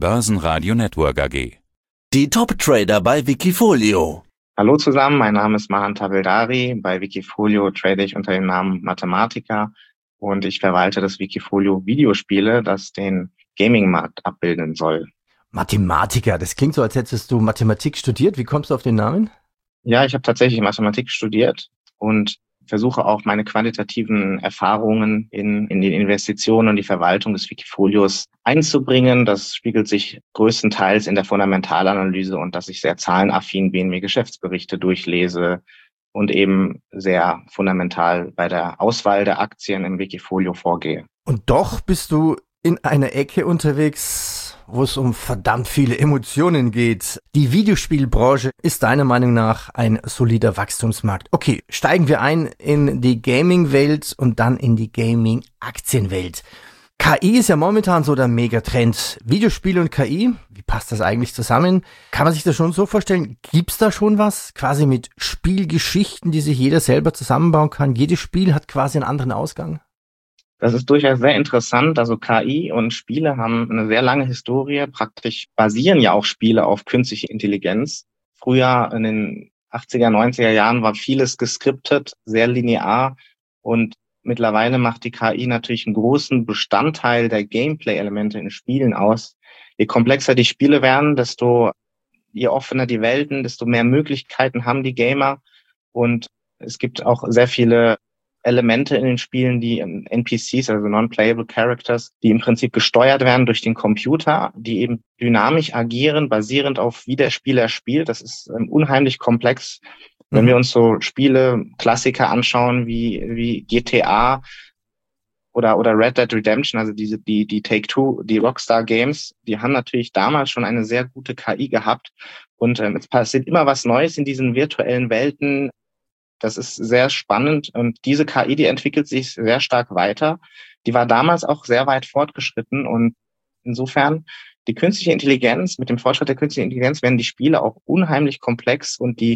Börsenradio Network AG. Die Top-Trader bei Wikifolio. Hallo zusammen, mein Name ist Mahan Tabeldari. Bei Wikifolio trade ich unter dem Namen Mathematiker und ich verwalte das Wikifolio Videospiele, das den Gaming-Markt abbilden soll. Mathematiker, das klingt so, als hättest du Mathematik studiert. Wie kommst du auf den Namen? Ja, ich habe tatsächlich Mathematik studiert und versuche auch meine quantitativen Erfahrungen in die Investitionen und die Verwaltung des Wikifolios einzubringen. Das spiegelt sich größtenteils in der Fundamentalanalyse und dass ich sehr zahlenaffin bin, mir Geschäftsberichte durchlese und eben sehr fundamental bei der Auswahl der Aktien im Wikifolio vorgehe. Und doch bist du in einer Ecke unterwegs, wo es um verdammt viele Emotionen geht. Die Videospielbranche ist deiner Meinung nach ein solider Wachstumsmarkt. Okay, steigen wir ein in die Gaming-Welt und dann in die Gaming-Aktienwelt. KI ist ja momentan so der Megatrend. Videospiele und KI, wie passt das eigentlich zusammen? Kann man sich das schon so vorstellen? Gibt's da schon was? Quasi mit Spielgeschichten, die sich jeder selber zusammenbauen kann? Jedes Spiel hat quasi einen anderen Ausgang? Das ist durchaus sehr interessant. Also KI und Spiele haben eine sehr lange Historie. Praktisch basieren ja auch Spiele auf künstliche Intelligenz. Früher in den 80er, 90er Jahren war vieles geskriptet, sehr linear. Und mittlerweile macht die KI natürlich einen großen Bestandteil der Gameplay-Elemente in Spielen aus. Je komplexer die Spiele werden, je offener die Welten, desto mehr Möglichkeiten haben die Gamer. Und es gibt auch sehr viele Elemente in den Spielen, die NPCs, also Non-Playable Characters, die im Prinzip gesteuert werden durch den Computer, die eben dynamisch agieren, basierend auf wie der Spieler spielt. Das ist unheimlich komplex. Wenn wir uns so Spiele, Klassiker anschauen wie GTA oder Red Dead Redemption, also die Take-Two, die Rockstar Games, die haben natürlich damals schon eine sehr gute KI gehabt. Und es passiert immer was Neues in diesen virtuellen Welten. Das ist sehr spannend und diese KI, die entwickelt sich sehr stark weiter. Die war damals auch sehr weit fortgeschritten und insofern die künstliche Intelligenz, mit dem Fortschritt der künstlichen Intelligenz werden die Spiele auch unheimlich komplex und die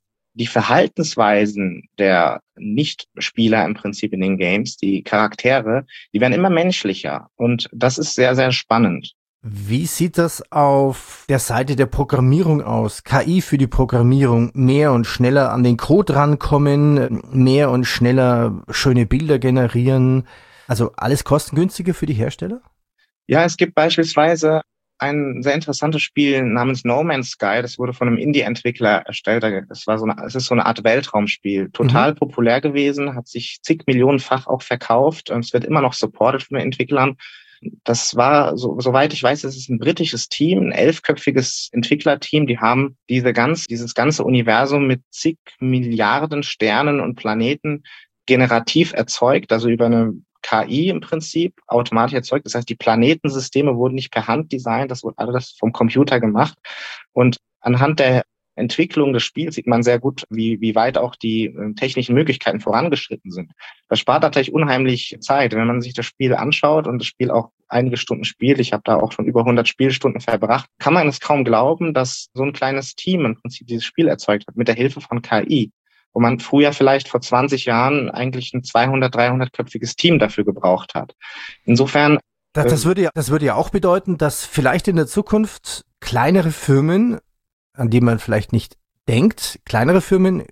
Verhaltensweisen der Nicht-Spieler im Prinzip in den Games, die Charaktere, die werden immer menschlicher und das ist sehr, sehr spannend. Wie sieht das auf der Seite der Programmierung aus? KI für die Programmierung, mehr und schneller an den Code rankommen, mehr und schneller schöne Bilder generieren. Also alles kostengünstiger für die Hersteller? Ja, es gibt beispielsweise ein sehr interessantes Spiel namens No Man's Sky. Das wurde von einem Indie-Entwickler erstellt. Es ist so eine Art Weltraumspiel. Total populär gewesen, hat sich zig Millionenfach auch verkauft und es wird immer noch supported von den Entwicklern. Das war, soweit ich weiß, das ist ein britisches Team, ein 11-köpfiges Entwicklerteam. Die haben dieses ganze Universum mit zig Milliarden Sternen und Planeten generativ erzeugt, also über eine KI im Prinzip automatisch erzeugt. Das heißt, die Planetensysteme wurden nicht per Hand designt, das wurde alles vom Computer gemacht. Und anhand der Entwicklung des Spiels sieht man sehr gut, wie weit auch die technischen Möglichkeiten vorangeschritten sind. Das spart natürlich unheimlich Zeit. Wenn man sich das Spiel anschaut und das Spiel auch einige Stunden spielt, ich habe da auch schon über 100 Spielstunden verbracht, kann man es kaum glauben, dass so ein kleines Team im Prinzip dieses Spiel erzeugt hat mit der Hilfe von KI, wo man früher vielleicht vor 20 Jahren eigentlich ein 200-, 300-köpfiges Team dafür gebraucht hat. Insofern Das würde ja auch bedeuten, dass vielleicht in der Zukunft kleinere Firmen, an die man vielleicht nicht denkt, kleinere Firmen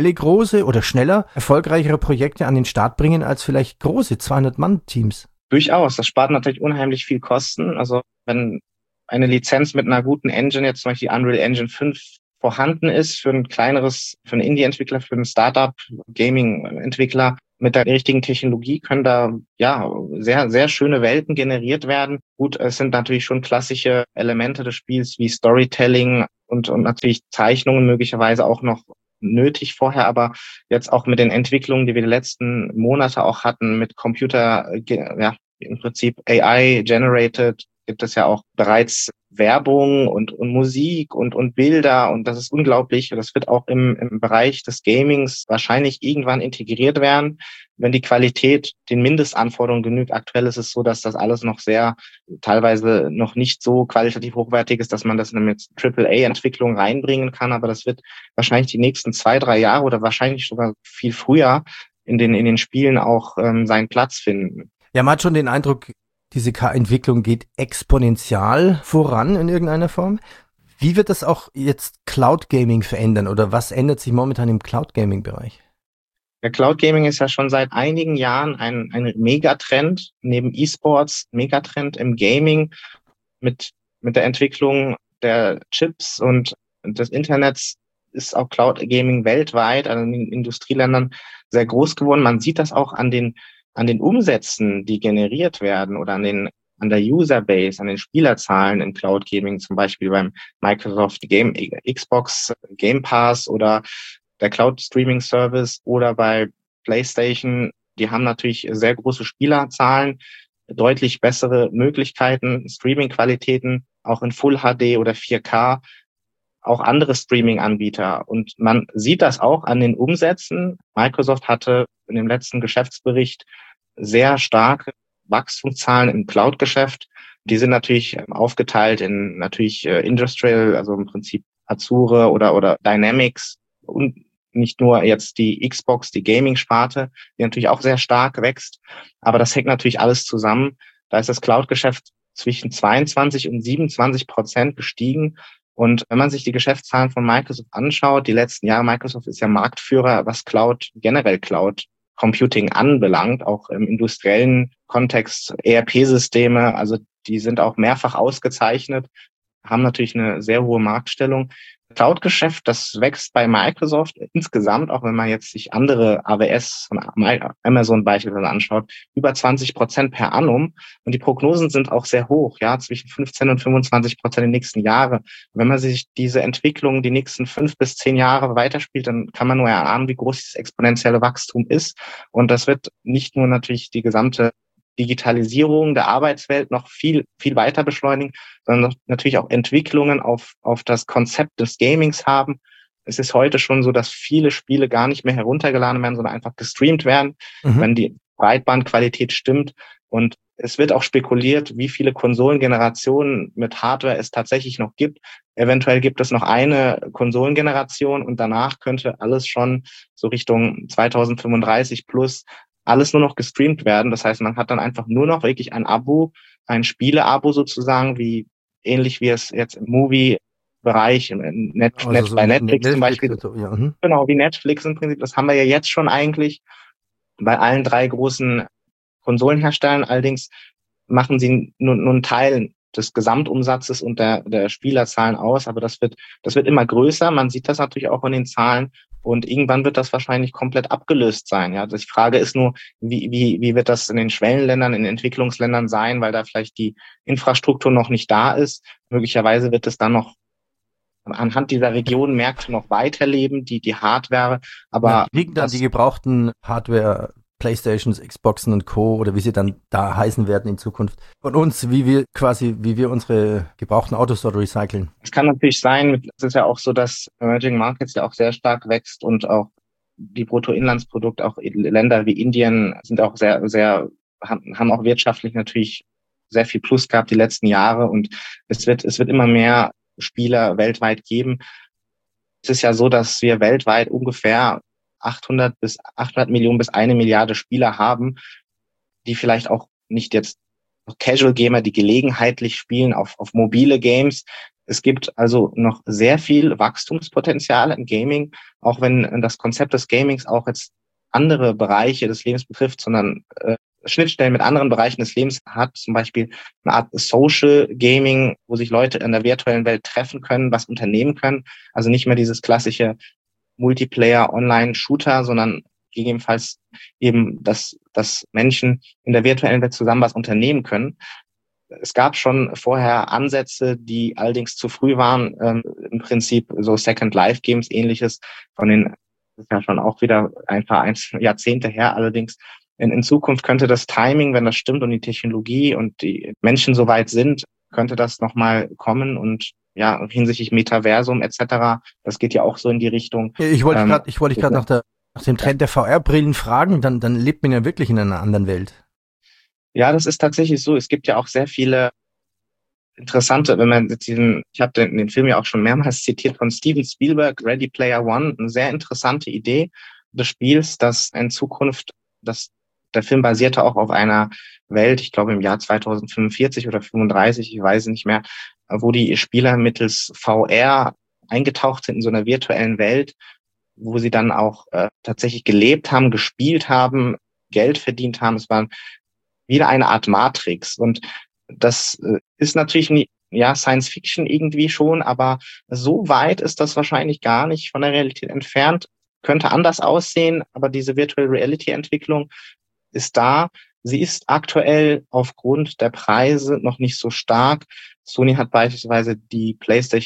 schneller erfolgreichere Projekte an den Start bringen als vielleicht große 200-Mann-Teams. Durchaus, das spart natürlich unheimlich viel Kosten. Also wenn eine Lizenz mit einer guten Engine, jetzt zum Beispiel die Unreal Engine 5, vorhanden ist für einen Indie-Entwickler, für einen Startup-Gaming-Entwickler, mit der richtigen Technologie können da ja sehr, sehr schöne Welten generiert werden. Gut, es sind natürlich schon klassische Elemente des Spiels wie Storytelling und natürlich Zeichnungen möglicherweise auch noch nötig vorher, aber jetzt auch mit den Entwicklungen, die wir die letzten Monate auch hatten, mit Computer, ja, im Prinzip AI-generated, gibt es ja auch bereits Werbung und Musik und Bilder und das ist unglaublich. Das wird auch im Bereich des Gamings wahrscheinlich irgendwann integriert werden, wenn die Qualität den Mindestanforderungen genügt. Aktuell ist es so, dass das alles noch teilweise noch nicht so qualitativ hochwertig ist, dass man das in eine AAA-Entwicklung reinbringen kann, aber das wird wahrscheinlich die nächsten 2-3 Jahre oder wahrscheinlich sogar viel früher in den Spielen auch seinen Platz finden. Ja, man hat schon den Eindruck, diese K-Entwicklung geht exponentiell voran in irgendeiner Form. Wie wird das auch jetzt Cloud Gaming verändern oder was ändert sich momentan im Cloud Gaming Bereich? Der Cloud Gaming ist ja schon seit einigen Jahren ein Megatrend, neben E-Sports, Megatrend im Gaming mit der Entwicklung der Chips und des Internets ist auch Cloud Gaming weltweit, also in den Industrieländern sehr groß geworden. Man sieht das auch an den Umsätzen, die generiert werden oder an der Userbase, an den Spielerzahlen in Cloud Gaming, zum Beispiel beim Microsoft Xbox Game Pass oder der Cloud Streaming Service oder bei PlayStation. Die haben natürlich sehr große Spielerzahlen, deutlich bessere Möglichkeiten, Streaming-Qualitäten, auch in Full HD oder 4K, auch andere Streaming-Anbieter. Und man sieht das auch an den Umsätzen. Microsoft hatte in dem letzten Geschäftsbericht sehr starke Wachstumszahlen im Cloud-Geschäft. Die sind natürlich aufgeteilt in natürlich Industrial, also im Prinzip Azure oder Dynamics und nicht nur jetzt die Xbox, die Gaming-Sparte, die natürlich auch sehr stark wächst. Aber das hängt natürlich alles zusammen. Da ist das Cloud-Geschäft zwischen 22 und 27% gestiegen. Und wenn man sich die Geschäftszahlen von Microsoft anschaut, die letzten Jahre, Microsoft ist ja Marktführer, was generell Cloud Computing anbelangt, auch im industriellen Kontext, ERP-Systeme, also die sind auch mehrfach ausgezeichnet, haben natürlich eine sehr hohe Marktstellung. Cloud-Geschäft, das wächst bei Microsoft insgesamt, auch wenn man jetzt sich andere AWS und Amazon beispielsweise anschaut, über 20% per annum. Und die Prognosen sind auch sehr hoch, ja, zwischen 15 und 25% in den nächsten Jahren. Wenn man sich diese Entwicklung die nächsten 5 bis 10 Jahre weiterspielt, dann kann man nur erahnen, wie groß dieses exponentielle Wachstum ist. Und das wird nicht nur natürlich die gesamte Digitalisierung der Arbeitswelt noch viel, viel weiter beschleunigen, sondern natürlich auch Entwicklungen auf das Konzept des Gamings haben. Es ist heute schon so, dass viele Spiele gar nicht mehr heruntergeladen werden, sondern einfach gestreamt werden, wenn die Breitbandqualität stimmt. Und es wird auch spekuliert, wie viele Konsolengenerationen mit Hardware es tatsächlich noch gibt. Eventuell gibt es noch eine Konsolengeneration und danach könnte alles schon so Richtung 2035 plus alles nur noch gestreamt werden. Das heißt, man hat dann einfach nur noch wirklich ein Abo, ein Spiele-Abo sozusagen, ähnlich wie es jetzt im Movie-Bereich, bei Netflix zum Beispiel. So, ja. Genau, wie Netflix im Prinzip. Das haben wir ja jetzt schon eigentlich bei allen 3 großen Konsolenherstellern. Allerdings machen sie nur einen Teil des Gesamtumsatzes und der Spielerzahlen aus. Aber das wird immer größer. Man sieht das natürlich auch in den Zahlen. Und irgendwann wird das wahrscheinlich komplett abgelöst sein. Ja, die Frage ist nur, wie wird das in den Schwellenländern, in den Entwicklungsländern sein, weil da vielleicht die Infrastruktur noch nicht da ist. Möglicherweise wird es dann noch anhand dieser Regionen Märkte noch weiterleben, die Hardware. Aber liegen dann die gebrauchten Hardware, Playstations, Xboxen und Co. oder wie sie dann da heißen werden in Zukunft von uns, wie wir unsere gebrauchten Autos dort recyceln. Es kann natürlich sein, es ist ja auch so, dass Emerging Markets ja auch sehr stark wächst und auch die Bruttoinlandsprodukt, auch Länder wie Indien sind auch haben auch wirtschaftlich natürlich sehr viel Plus gehabt die letzten Jahre und es wird immer mehr Spieler weltweit geben. Es ist ja so, dass wir weltweit ungefähr 800 Millionen bis 1 Milliarde Spieler haben, die vielleicht auch nicht jetzt Casual Gamer, die gelegenheitlich spielen auf mobile Games. Es gibt also noch sehr viel Wachstumspotenzial im Gaming, auch wenn das Konzept des Gamings auch jetzt andere Bereiche des Lebens betrifft, sondern Schnittstellen mit anderen Bereichen des Lebens hat, zum Beispiel eine Art Social Gaming, wo sich Leute in der virtuellen Welt treffen können, was unternehmen können. Also nicht mehr dieses klassische Multiplayer-Online-Shooter, sondern gegebenenfalls eben, dass Menschen in der virtuellen Welt zusammen was unternehmen können. Es gab schon vorher Ansätze, die allerdings zu früh waren, im Prinzip so Second Life Games ähnliches das ist ja schon auch wieder ein paar Jahrzehnte her allerdings. In Zukunft könnte das Timing, wenn das stimmt und die Technologie und die Menschen soweit sind, könnte das nochmal kommen und ja, hinsichtlich Metaversum etc., das geht ja auch so in die Richtung. Ich wollte dich gerade nach dem Trend der VR-Brillen fragen, dann lebt man ja wirklich in einer anderen Welt. Ja, das ist tatsächlich so. Es gibt ja auch sehr viele interessante, wenn man ich habe den Film ja auch schon mehrmals zitiert von Steven Spielberg, Ready Player One, eine sehr interessante Idee des Spiels, dass in Zukunft das der Film basierte auch auf einer Welt, ich glaube im Jahr 2045 oder 35, ich weiß es nicht mehr, wo die Spieler mittels VR eingetaucht sind in so einer virtuellen Welt, wo sie dann auch tatsächlich gelebt haben, gespielt haben, Geld verdient haben. Es war wieder eine Art Matrix. Und das ist natürlich Science Fiction irgendwie schon, aber so weit ist das wahrscheinlich gar nicht von der Realität entfernt. Könnte anders aussehen, aber diese Virtual Reality Entwicklung ist da. Sie ist aktuell aufgrund der Preise noch nicht so stark. Sony hat beispielsweise die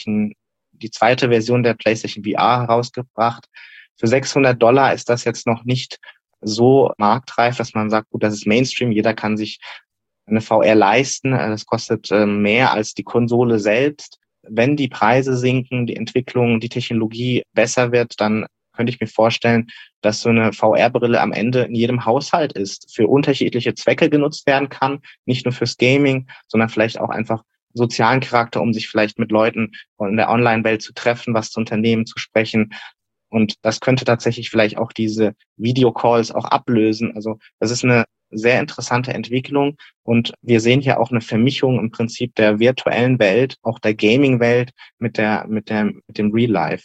zweite Version der PlayStation VR herausgebracht. Für $600 ist das jetzt noch nicht so marktreif, dass man sagt, gut, das ist Mainstream, jeder kann sich eine VR leisten. Das kostet mehr als die Konsole selbst. Wenn die Preise sinken, die Entwicklung, die Technologie besser wird, dann könnte ich mir vorstellen, dass so eine VR-Brille am Ende in jedem Haushalt ist, für unterschiedliche Zwecke genutzt werden kann, nicht nur fürs Gaming, sondern vielleicht auch einfach sozialen Charakter, um sich vielleicht mit Leuten in der Online-Welt zu treffen, was zu unternehmen, zu sprechen. Und das könnte tatsächlich vielleicht auch diese Videocalls auch ablösen. Also das ist eine sehr interessante Entwicklung und wir sehen hier auch eine Vermischung im Prinzip der virtuellen Welt, auch der Gaming-Welt mit dem Real Life.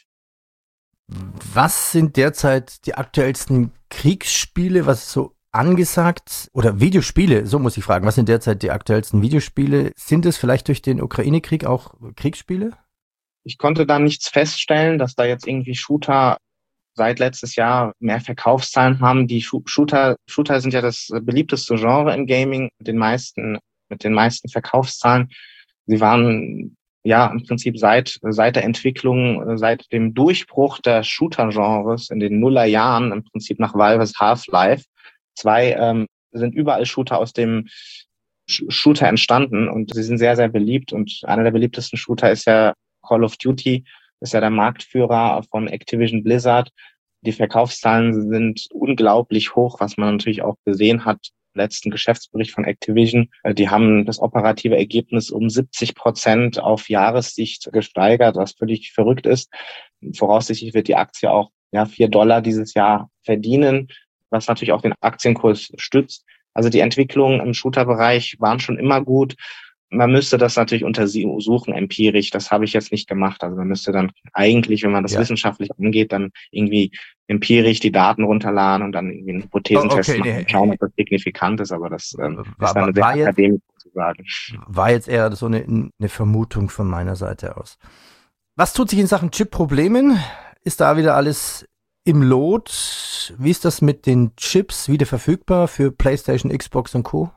Was sind derzeit die aktuellsten Kriegsspiele, was ist so angesagt, oder Videospiele, so muss ich fragen, was sind derzeit die aktuellsten Videospiele? Sind es vielleicht durch den Ukraine-Krieg auch Kriegsspiele? Ich konnte da nichts feststellen, dass da jetzt irgendwie Shooter seit letztes Jahr mehr Verkaufszahlen haben. Die Shooter sind ja das beliebteste Genre im Gaming mit den meisten Verkaufszahlen. Sie waren ja im Prinzip seit der Entwicklung, seit dem Durchbruch der Shooter-Genres in den Nullerjahren, im Prinzip nach Valves Half-Life 2, sind überall Shooter aus dem Shooter entstanden und sie sind sehr, sehr beliebt. Und einer der beliebtesten Shooter ist ja Call of Duty, ist ja der Marktführer von Activision Blizzard. Die Verkaufszahlen sind unglaublich hoch, was man natürlich auch gesehen hat im letzten Geschäftsbericht von Activision. Die haben das operative Ergebnis um 70% auf Jahressicht gesteigert, was völlig verrückt ist. Voraussichtlich wird die Aktie auch $4 dieses Jahr verdienen, was natürlich auch den Aktienkurs stützt. Also die Entwicklungen im Shooter-Bereich waren schon immer gut. Man müsste das natürlich untersuchen, empirisch. Das habe ich jetzt nicht gemacht. Also man müsste dann eigentlich, wenn man das wissenschaftlich angeht, dann irgendwie empirisch die Daten runterladen und dann irgendwie einen Hypothesentest machen und schauen, ob das signifikant ist. Aber das ist dann sehr akademisch zu sagen. War jetzt eher so eine Vermutung von meiner Seite aus. Was tut sich in Sachen Chip-Problemen? Ist da wieder alles im Lot? Wie ist das mit den Chips wieder verfügbar für PlayStation, Xbox und Co.?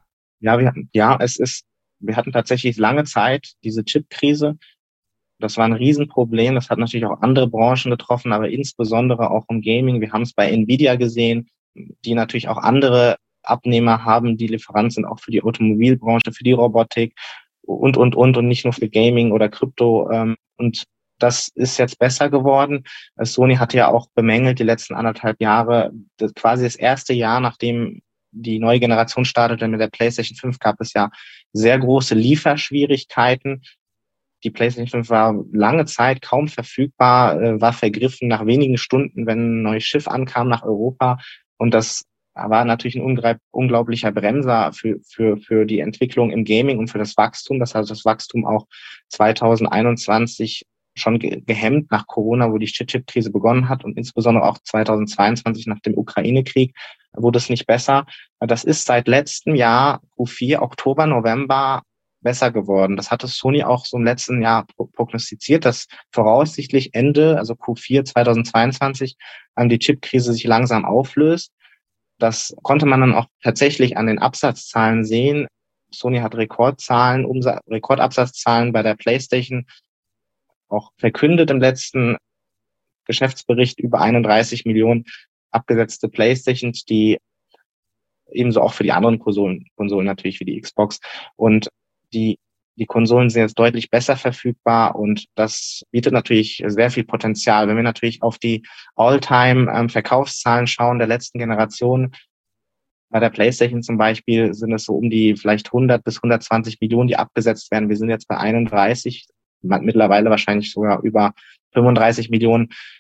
Wir hatten tatsächlich lange Zeit diese Chip-Krise. Das war ein Riesenproblem. Das hat natürlich auch andere Branchen getroffen, aber insbesondere auch im Gaming. Wir haben es bei Nvidia gesehen, die natürlich auch andere Abnehmer haben, die Lieferant sind auch für die Automobilbranche, für die Robotik und nicht nur für Gaming oder Krypto. Und das ist jetzt besser geworden. Sony hatte ja auch bemängelt die letzten 1,5 Jahre, quasi das erste Jahr, nachdem die neue Generation startete mit der PlayStation 5, gab es ja sehr große Lieferschwierigkeiten. Die PlayStation 5 war lange Zeit kaum verfügbar, war vergriffen nach wenigen Stunden, wenn ein neues Schiff ankam nach Europa. Und das war natürlich ein unglaublicher Bremser für die Entwicklung im Gaming und für das Wachstum. Das heißt, das Wachstum auch 2021 schon gehemmt nach Corona, wo die Chip-Krise begonnen hat und insbesondere auch 2022 nach dem Ukraine-Krieg wurde es nicht besser. Das ist seit letztem Jahr Q4, Oktober, November besser geworden. Das hatte Sony auch so im letzten Jahr prognostiziert, dass voraussichtlich Ende, also Q4 2022, die Chip-Krise sich langsam auflöst. Das konnte man dann auch tatsächlich an den Absatzzahlen sehen. Sony hat Rekordabsatzzahlen bei der PlayStation auch verkündet im letzten Geschäftsbericht, über 31 Millionen abgesetzte PlayStations, die ebenso auch für die anderen Konsolen natürlich wie die Xbox. Und die Konsolen sind jetzt deutlich besser verfügbar und das bietet natürlich sehr viel Potenzial. Wenn wir natürlich auf die All-Time-Verkaufszahlen schauen der letzten Generation, bei der PlayStation zum Beispiel sind es so um die vielleicht 100 bis 120 Millionen, die abgesetzt werden. Wir sind jetzt bei 31, mittlerweile wahrscheinlich sogar über 35 Millionen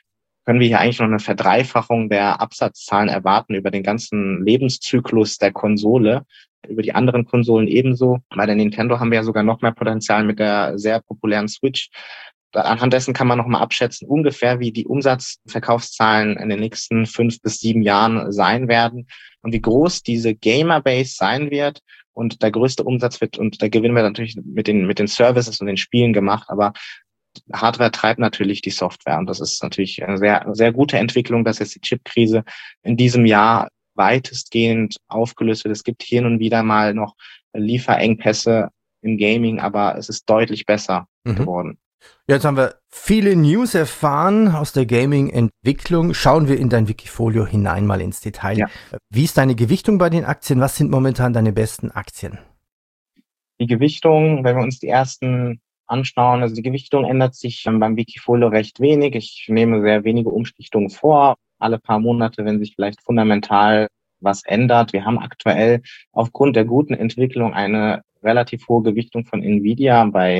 können wir hier eigentlich noch eine Verdreifachung der Absatzzahlen erwarten über den ganzen Lebenszyklus der Konsole, über die anderen Konsolen ebenso. Bei der Nintendo haben wir ja sogar noch mehr Potenzial mit der sehr populären Switch. Anhand dessen kann man nochmal abschätzen, ungefähr wie die Umsatzverkaufszahlen in den nächsten 5 bis 7 Jahren sein werden und wie groß diese Gamer-Base sein wird. Und der größte Umsatz wird, und da gewinnen wir natürlich mit den Services und den Spielen gemacht, aber Hardware treibt natürlich die Software. Und das ist natürlich eine sehr, sehr gute Entwicklung, dass jetzt die Chipkrise in diesem Jahr weitestgehend aufgelöst wird. Es gibt hier und wieder mal noch Lieferengpässe im Gaming, aber es ist deutlich besser geworden. Jetzt haben wir viele News erfahren aus der Gaming-Entwicklung. Schauen wir in dein Wikifolio hinein, mal ins Detail. Ja. Wie ist deine Gewichtung bei den Aktien? Was sind momentan deine besten Aktien? Die Gewichtung, wenn wir uns die ersten anschauen, also die Gewichtung ändert sich beim Wikifolio recht wenig. Ich nehme sehr wenige Umschichtungen vor, alle paar Monate, wenn sich vielleicht fundamental was ändert. Wir haben aktuell aufgrund der guten Entwicklung eine relativ hohe Gewichtung von Nvidia bei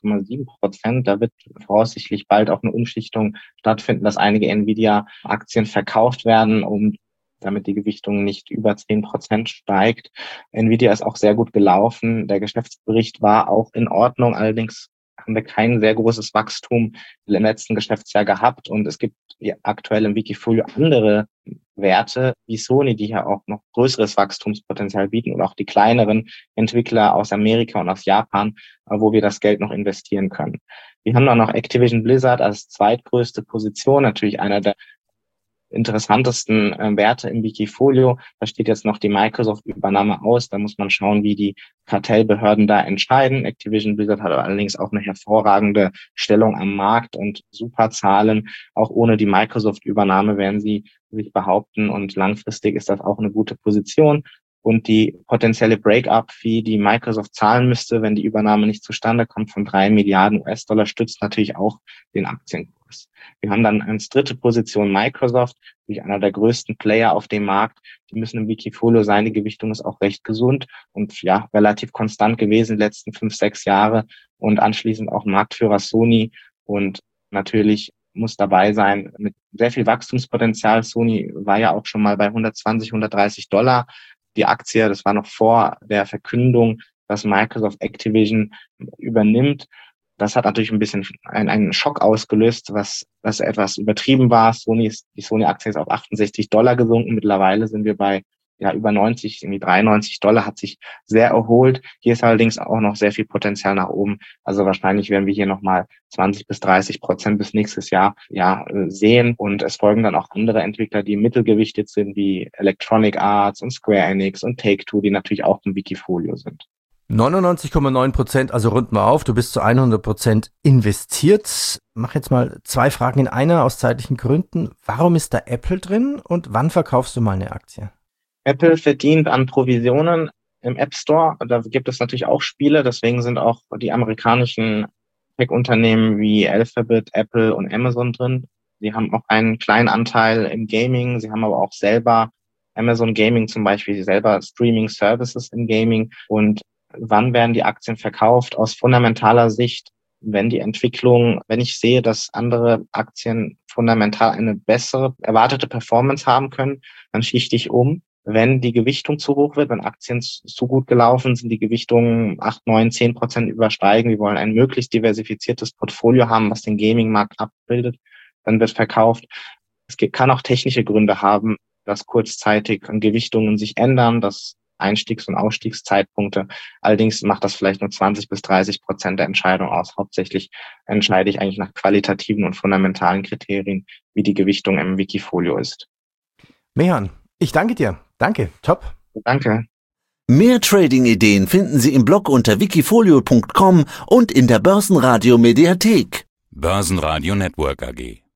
9,7%. Da wird voraussichtlich bald auch eine Umschichtung stattfinden, dass einige Nvidia-Aktien verkauft werden, damit die Gewichtung nicht über 10% steigt. Nvidia ist auch sehr gut gelaufen. Der Geschäftsbericht war auch in Ordnung. Allerdings haben wir kein sehr großes Wachstum im letzten Geschäftsjahr gehabt. Und es gibt aktuell im Wikifolio andere Werte wie Sony, die hier auch noch größeres Wachstumspotenzial bieten, und auch die kleineren Entwickler aus Amerika und aus Japan, wo wir das Geld noch investieren können. Wir haben dann noch Activision Blizzard als zweitgrößte Position, natürlich einer der interessantesten Werte im Wikifolio. Da steht jetzt noch die Microsoft-Übernahme aus. Da muss man schauen, wie die Kartellbehörden da entscheiden. Activision Blizzard hat allerdings auch eine hervorragende Stellung am Markt und super Zahlen. Auch ohne die Microsoft-Übernahme werden sie sich behaupten, und langfristig ist das auch eine gute Position. Und die potenzielle Break-up-Fee, die Microsoft zahlen müsste, wenn die Übernahme nicht zustande kommt, von 3 Milliarden US-Dollar, stützt natürlich auch den Aktienkurs. Wir haben dann als dritte Position Microsoft, durch einer der größten Player auf dem Markt. Die müssen im Wikifolio sein. Die Gewichtung ist auch recht gesund und ja relativ konstant gewesen die letzten 5, 6 Jahre. Und anschließend auch Marktführer Sony. Und natürlich muss dabei sein mit sehr viel Wachstumspotenzial. Sony war ja auch schon mal bei 120, 130 Dollar. Die Aktie, das war noch vor der Verkündung, dass Microsoft Activision übernimmt. Das hat natürlich ein bisschen einen Schock ausgelöst, was etwas übertrieben war. Die Sony-Aktie ist auf 68 Dollar gesunken. Mittlerweile sind wir bei über 90, irgendwie 93 Dollar, hat sich sehr erholt. Hier ist allerdings auch noch sehr viel Potenzial nach oben. Also wahrscheinlich werden wir hier nochmal 20-30% bis nächstes Jahr sehen. Und es folgen dann auch andere Entwickler, die mittelgewichtet sind, wie Electronic Arts und Square Enix und Take-Two, die natürlich auch im Wikifolio sind. 99,9%, also rund mal auf, du bist zu 100% investiert. Mach jetzt mal 2 Fragen in einer aus zeitlichen Gründen. Warum ist da Apple drin und wann verkaufst du mal eine Aktie? Apple verdient an Provisionen im App Store. Da gibt es natürlich auch Spiele, deswegen sind auch die amerikanischen Tech-Unternehmen wie Alphabet, Apple und Amazon drin. Sie haben auch einen kleinen Anteil im Gaming, sie haben aber auch selber Amazon Gaming zum Beispiel, selber Streaming-Services im Gaming. Und wann werden die Aktien verkauft? Aus fundamentaler Sicht, wenn ich sehe, dass andere Aktien fundamental eine bessere erwartete Performance haben können, dann schichte ich um. Wenn die Gewichtung zu hoch wird, wenn Aktien zu gut gelaufen sind, die Gewichtungen 8, 9, 10% übersteigen, wir wollen ein möglichst diversifiziertes Portfolio haben, was den Gaming-Markt abbildet, dann wird verkauft. Kann auch technische Gründe haben, dass kurzzeitig Gewichtungen sich ändern, dass Einstiegs- und Ausstiegszeitpunkte. Allerdings macht das vielleicht nur 20-30% der Entscheidung aus. Hauptsächlich entscheide ich eigentlich nach qualitativen und fundamentalen Kriterien, wie die Gewichtung im Wikifolio ist. Mehan, ich danke dir. Danke, top. Danke. Mehr Trading-Ideen finden Sie im Blog unter wikifolio.com und in der Börsenradio Mediathek. Börsenradio Network AG.